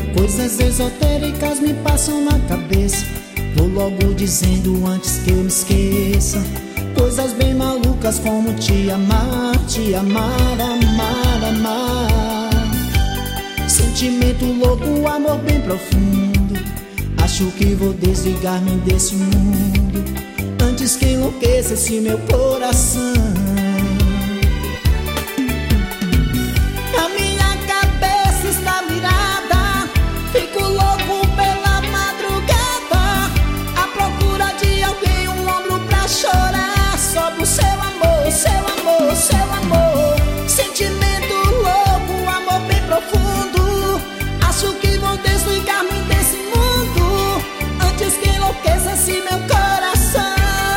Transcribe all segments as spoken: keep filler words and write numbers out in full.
Coisas esotéricas me passam na cabeça, vou logo dizendo antes que eu me esqueça. Coisas bem malucas como te amar, te amar, amar, amar. Sentimento louco, amor bem profundo. Acho que vou desligar-me desse mundo antes que enlouqueça esse meu coração. A minha cabeça está virada, fico louco pela madrugada, à procura de alguém, um ombro pra chorar. Só pro seu amor, seu amor, seu amor. Sentimento louco, amor bem profundo. Acho que vou desligar-me desse mundo antes que enlouqueça esse meu coração.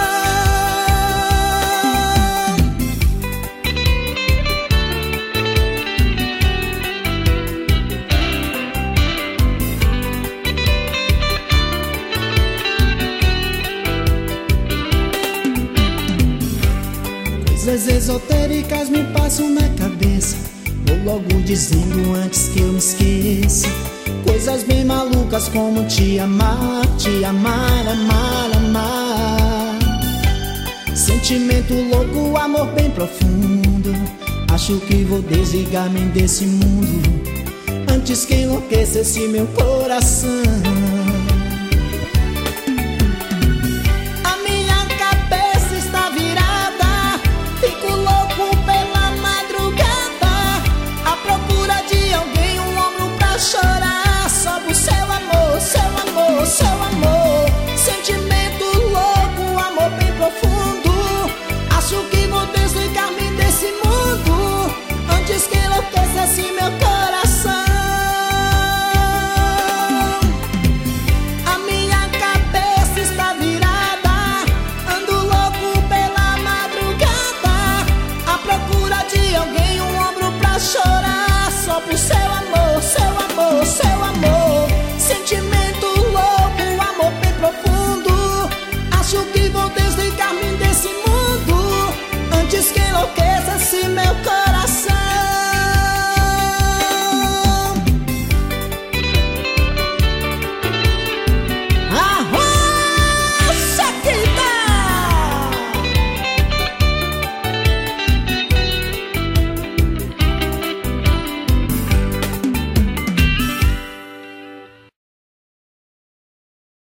Coisas esotéricas me passam na cabeça, vou logo dizendo antes que eu me esqueça. Coisas bem malucas como te amar, te amar, amar, amar. Sentimento louco, amor bem profundo. Acho que vou desligar-me desse mundo antes que enlouqueça esse meu coração.